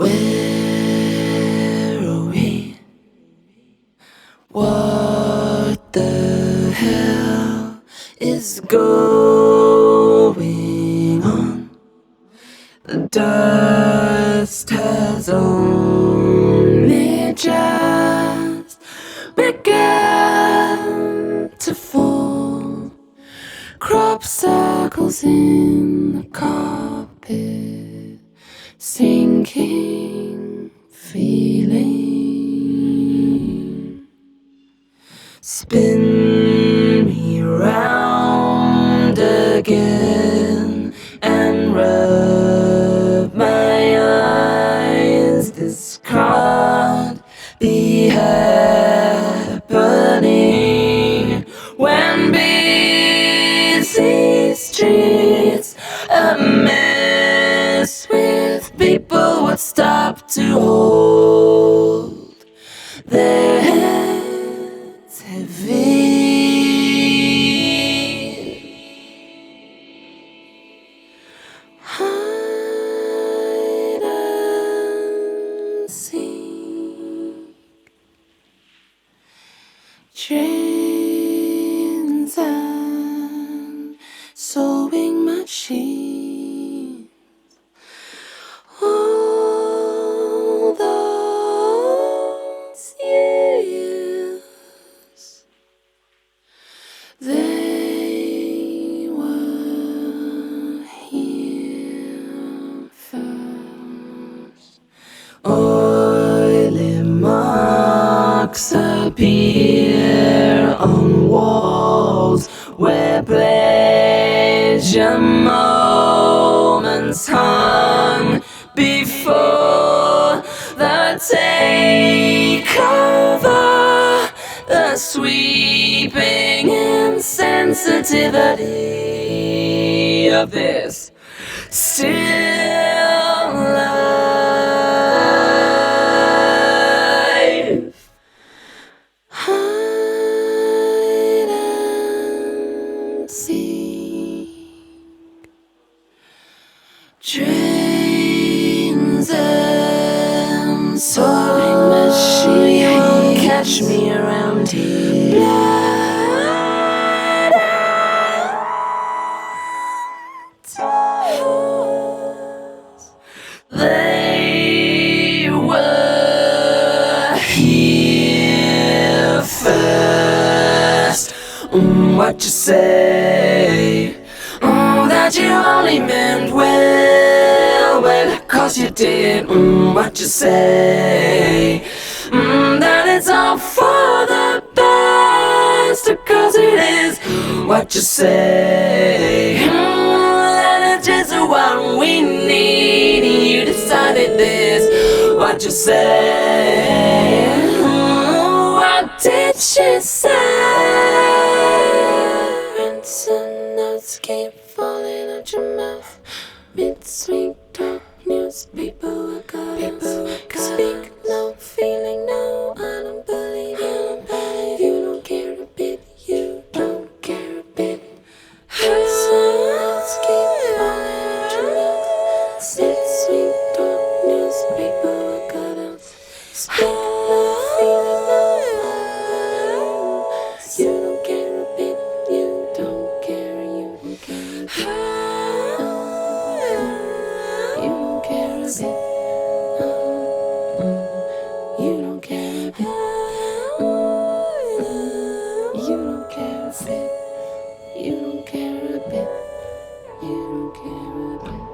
Where are we? What the hell is going on? The dust has only just begun to fall. Crop circles in the carpet, sinking feeling. Spin me round again and rub my eyes. This can't be happening when busy streets a mess with people would stop to hold their heads heavy. Hide and seek, trains and sewing machines. All those years, they were here first. Oily marks appear on walls where pleasure moments hung before the takeover, the sweeping insensitivity of this still life. Hide and seek, trains and sewing machine won't catch me around here. Blood and tears, they were here first. What you say? That you only meant well, well, 'cause you did. What you say? That it's all for the best, 'cause it is. What you say? That it's just what we need. You decided this. What you say? What did she say? Some notes keep falling out your mouth. Mid-sweet talk, newspaper, I got speak, no feeling, no, I don't believe you. You don't care a bit, you don't care a bit. Some notes keep falling out your mouth. Mid-sweet talk, newspaper, I got speak, no feeling, no, I don't believe you. You don't care a bit, you don't care, you don't care a bit. You don't care a bit. You don't care a bit. You don't care a bit. You don't care a bit. You don't care a bit.